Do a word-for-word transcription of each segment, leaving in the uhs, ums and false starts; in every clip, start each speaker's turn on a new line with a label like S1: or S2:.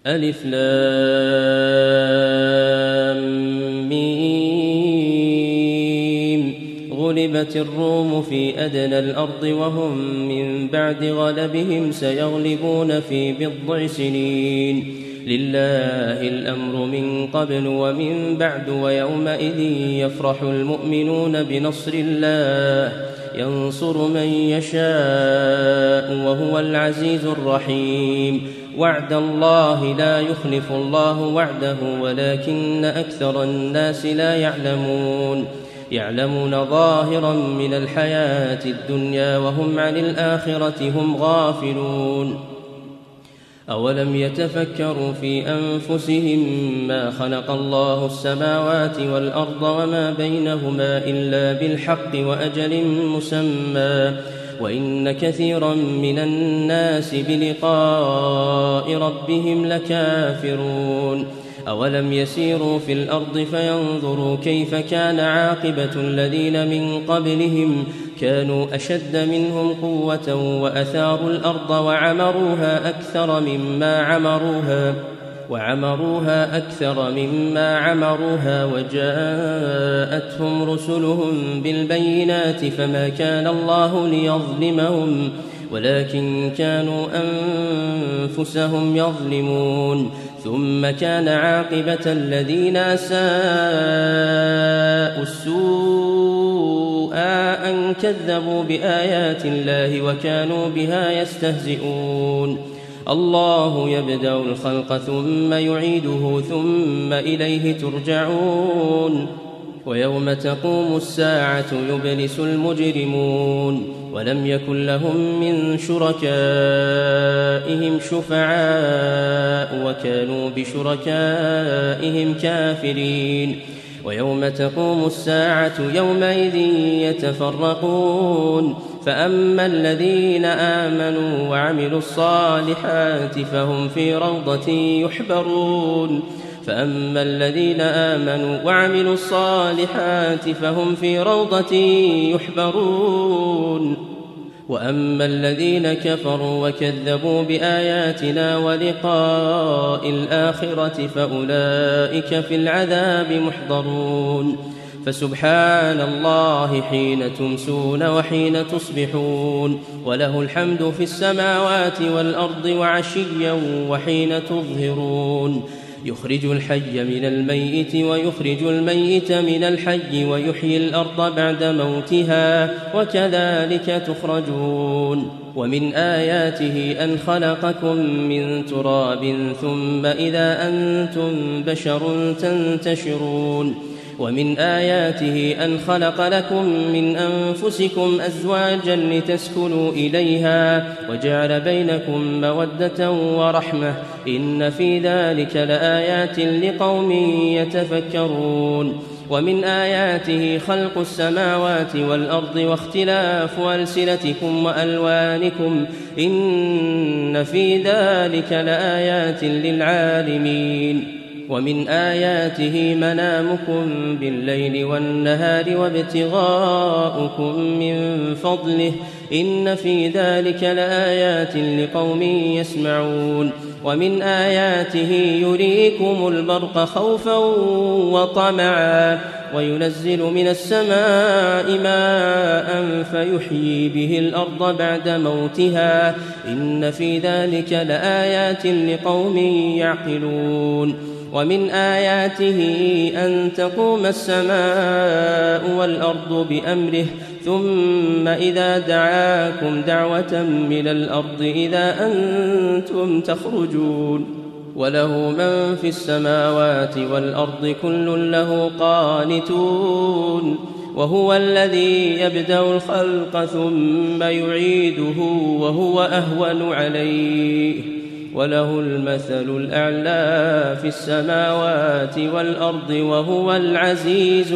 S1: ألف لام ميم. غلبت الروم في أدنى الأرض وهم من بعد غلبهم سيغلبون في بضع سنين. لله الأمر من قبل ومن بعد ويومئذ يفرح المؤمنون بنصر الله ينصر من يشاء وهو العزيز الرحيم. وعد الله لا يخلف الله وعده ولكن أكثر الناس لا يعلمون. يعلمون ظاهرا من الحياة الدنيا وهم عن الآخرة هم غافلون. أولم يتفكروا في أنفسهم ما خلق الله السماوات والأرض وما بينهما إلا بالحق وأجل مسمى وإن كثيرا من الناس بلقاء ربهم لكافرون. أولم يسيروا في الأرض فينظروا كيف كان عاقبة الذين من قبلهم كانوا أشد منهم قوة وأثاروا الأرض وعمروها أكثر مما عمروها وعمروها أكثر مما عمروها وجاءتهم رسلهم بالبينات فما كان الله ليظلمهم ولكن كانوا أنفسهم يظلمون. ثم كان عاقبة الذين أساءوا السوء أن كذبوا بآيات الله وكانوا بها يستهزئون. الله يبدأ الخلق ثم يعيده ثم إليه ترجعون. ويوم تقوم الساعة يبلس المجرمون ولم يكن لهم من شركائهم شفعاء وكانوا بشركائهم كافرين. ويوم تقوم الساعة يومئذ يتفرقون فأما الذين آمنوا وعملوا الصالحات فهم في روضة يحبرون فأما الذين آمنوا وعملوا الصالحات فهم في روضة يحبرون وأما الذين كفروا وكذبوا بآياتنا ولقاء الآخرة فأولئك في العذاب محضرون. فسبحان الله حين تمسون وحين تصبحون وله الحمد في السماوات والأرض وعشيا وحين تظهرون. يخرج الحي من الميت ويخرج الميت من الحي ويحيي الأرض بعد موتها وكذلك تخرجون. ومن آياته أن خلقكم من تراب ثم إذا أنتم بشر تنتشرون. ومن آياته أن خلق لكم من أنفسكم أزواجا لتسكنوا إليها وجعل بينكم مودة ورحمة إن في ذلك لآيات لقوم يتفكرون. ومن آياته خلق السماوات والأرض واختلاف ألسنتكم وألوانكم إن في ذلك لآيات للعالمين. ومن آياته منامكم بالليل والنهار وابتغاؤكم من فضله إن في ذلك لآيات لقوم يسمعون. ومن آياته يريكم البرق خوفا وطمعا وينزل من السماء ماء فيحيي به الأرض بعد موتها إن في ذلك لآيات لقوم يعقلون. ومن آياته أن تقوم السماء والأرض بأمره ثم إذا دعاكم دعوة من الأرض إذا أنتم تخرجون. وله من في السماوات والأرض كل له قانتون وهو الذي يبدأ الخلق ثم يعيده وهو أهون عليه وله المثل الأعلى في السماوات والأرض وهو العزيز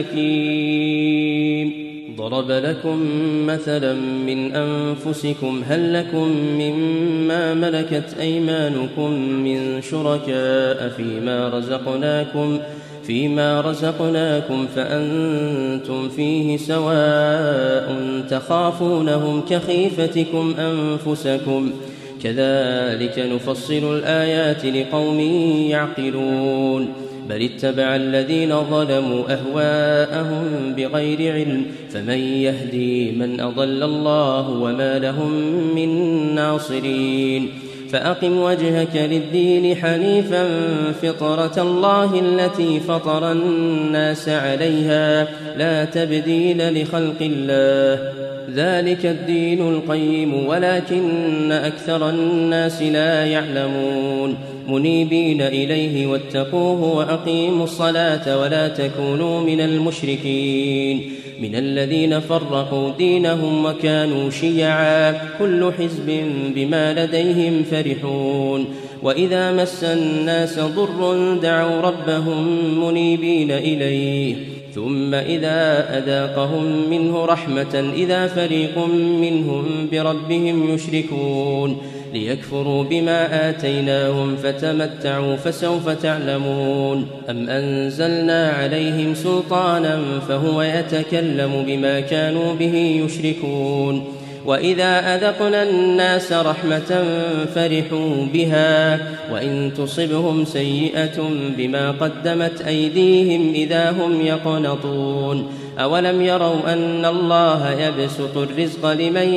S1: الحكيم. ضرب لكم مثلا من أنفسكم هل لكم مما ملكت أيمانكم من شركاء فيما رزقناكم فيما رزقناكم فأنتم فيه سواء تخافونهم كخيفتكم أنفسكم كذلك نفصل الآيات لقوم يعقلون بل اتبع الذين ظلموا أهواءهم بغير علم فمن يهدي من أضل الله وما لهم من ناصرين فأقم وجهك للدين حنيفا فطرة الله التي فطر الناس عليها لا تبديل لخلق الله ذلك الدين القيم ولكن أكثر الناس لا يعلمون منيبين إليه واتقوه وأقيموا الصلاة ولا تكونوا من المشركين من الذين فرقوا دينهم وكانوا شيعا كل حزب بما لديهم فرحون وإذا مس الناس ضر دعوا ربهم منيبين إليه ثم إذا أذاقهم منه رحمة إذا فريق منهم بربهم يشركون ليكفروا بما آتيناهم فتمتعوا فسوف تعلمون أم أنزلنا عليهم سلطانا فهو يتكلم بما كانوا به يشركون وإذا أذقنا الناس رحمة فرحوا بها وإن تصبهم سيئة بما قدمت أيديهم إذا هم يقنطون أولم يروا أن الله يبسط الرزق لمن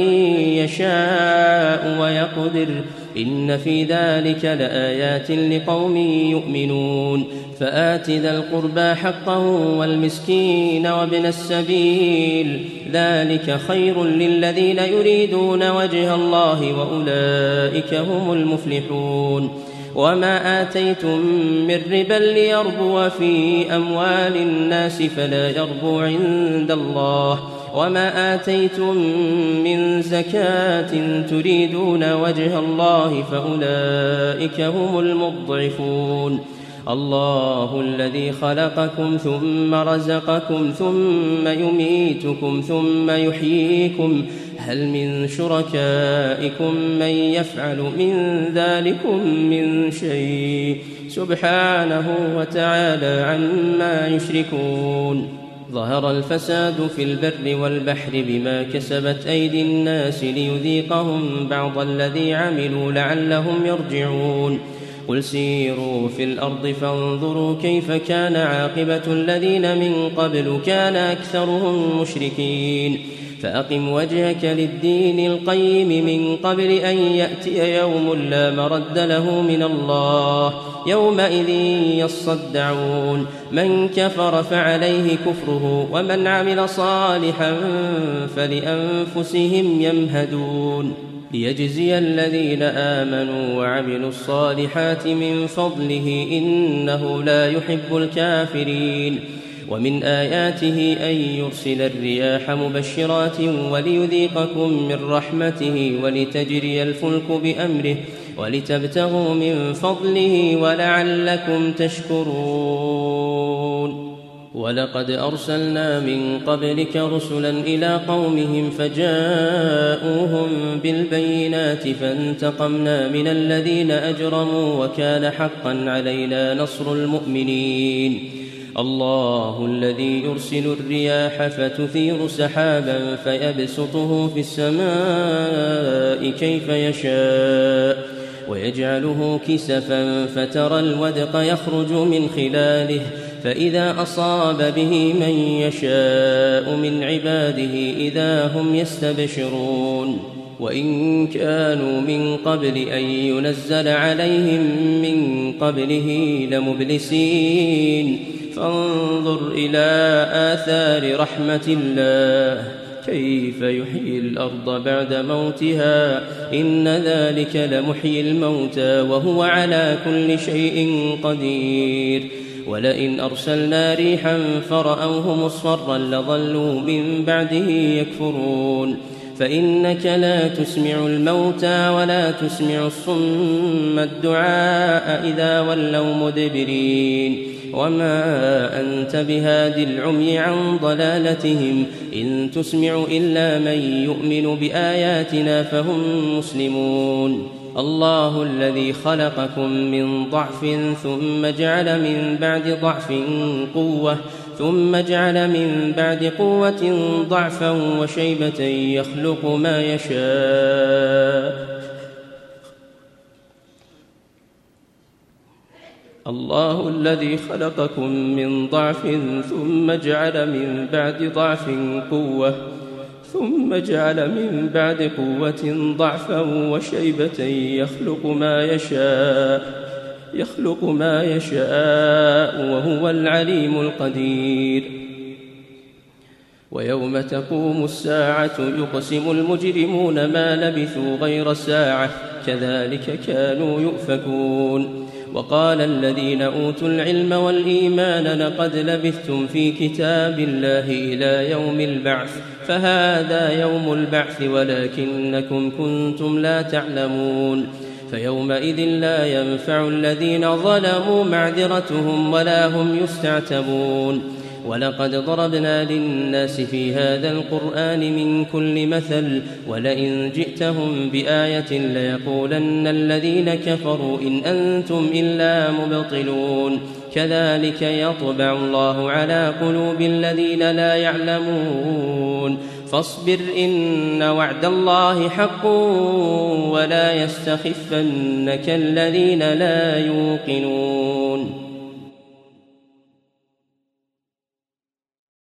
S1: يشاء ويقدر إن في ذلك لآيات لقوم يؤمنون فآت ذا القربى حقه والمسكين وابن السبيل ذلك خير للذين يريدون وجه الله وأولئك هم المفلحون وما آتيتم من ربا ليربو في أموال الناس فلا يربو عند الله وما آتيتم من زكاة تريدون وجه الله فأولئك هم المضعفون الله الذي خلقكم ثم رزقكم ثم يميتكم ثم يحييكم هل من شركائكم من يفعل من ذلكم من شيء سبحانه وتعالى عما يشركون ظهر الفساد في البر والبحر بما كسبت أيدي الناس ليذيقهم بعض الذي عملوا لعلهم يرجعون قل سيروا في الأرض فانظروا كيف كان عاقبة الذين من قبل كان أكثرهم مشركين فأقم وجهك للدين القيم من قبل أن يأتي يوم لا مرد له من الله يومئذ يصدعون من كفر فعليه كفره ومن عمل صالحا فلأنفسهم يمهدون ليجزي الذين آمنوا وعملوا الصالحات من فضله إنه لا يحب الكافرين ومن آياته أن يرسل الرياح مبشرات وليذيقكم من رحمته ولتجري الفلك بأمره ولتبتغوا من فضله ولعلكم تشكرون ولقد أرسلنا من قبلك رسلا إلى قومهم فجاءوهم بالبينات فانتقمنا من الذين أجرموا وكان حقا علينا نصر المؤمنين الله الذي يرسل الرياح فتثير سحابا فيبسطه في السماء كيف يشاء ويجعله كسفا فترى الودق يخرج من خلاله فإذا أصاب به من يشاء من عباده إذا هم يستبشرون وإن كانوا من قبل أن ينزل عليهم من قبله لمبلسين فانظر إلى آثار رحمة الله كيف يحيي الأرض بعد موتها إن ذلك لمحيي الموتى وهو على كل شيء قدير ولئن أرسلنا ريحا فرأوه مصفرا لظلوا من بعده يكفرون فإنك لا تسمع الموتى ولا تسمع الصم الدعاء إذا ولوا مدبرين وما أنت بهاد العمي عن ضلالتهم إن تسمع إلا من يؤمن بآياتنا فهم مسلمون الله الذي خلقكم من ضعف ثم جعل من بعد ضعف قوة ثم جعل من بعد قوة ضعفا وشيبة يخلق ما يشاء الله الذي خلقكم من ضعف ثم جعل من بعد ضعف قوة ثم جعل من بعد قوة ضعفا وشيبة يخلق ما يشاء يخلق ما يشاء وهو العليم القدير. ويوم تقوم الساعة يقسم المجرمون ما لبثوا غير ساعة كذلك كانوا يؤفكون. وقال الذين أوتوا العلم والإيمان لقد لبثتم في كتاب الله إلى يوم البعث فهذا يوم البعث ولكنكم كنتم لا تعلمون. فيومئذ لا ينفع الذين ظلموا معذرتهم ولا هم يستعتبون. ولقد ضربنا للناس في هذا القرآن من كل مثل ولئن جئتهم بآية ليقولن الذين كفروا إن أنتم إلا مبطلون. كذلك يطبع الله على قلوب الذين لا يعلمون. فاصبر إن وعد الله حق ولا يستخفنك الذين لا يوقنون.